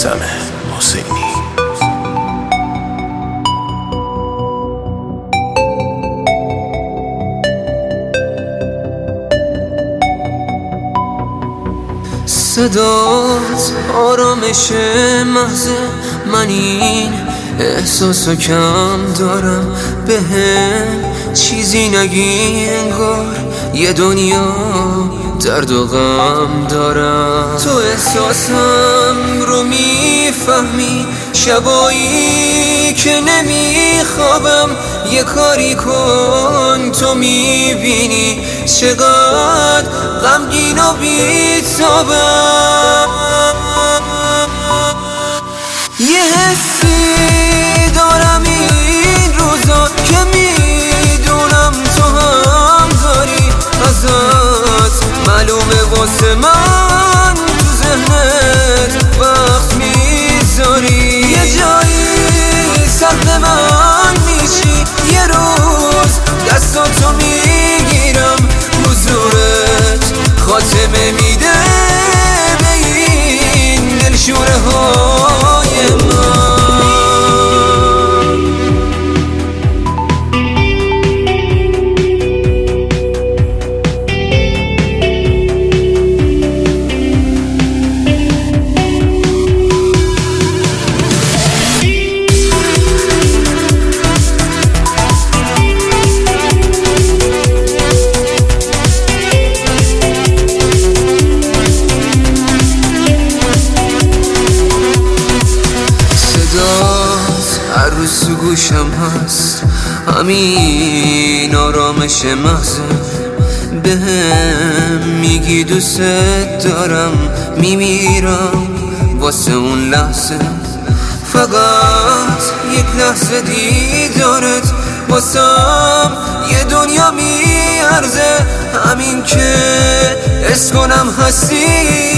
میثم حسینی. صدات آرامش محض، من این احساسو کم دارم، بهم چیزی نگی انگار یه دنیا درد و غم دارم. تو احساسم رو میفهمی، شبایی که نمیخوابم یه کاری کن، تو میبینی چقدر غمگین و بی‌تابم. یه حسی دارم این روزا که میدونم تو هم داری، ازت معلومه واسه من تو ذهنت وقت میذاری. یه جایی سهم من میشی، یه روز دستاتو میگیرم، حضورت خاتمه میده به این دلشوره های من. هر روز تو گوشم هست، همین آرامش محضه، بهم میگی دوست دارم، میمیرم واسه اون لحظه. فقط یک لحظه دیدارت واسم یه دنیا میارزه، همین که حس کنم هستی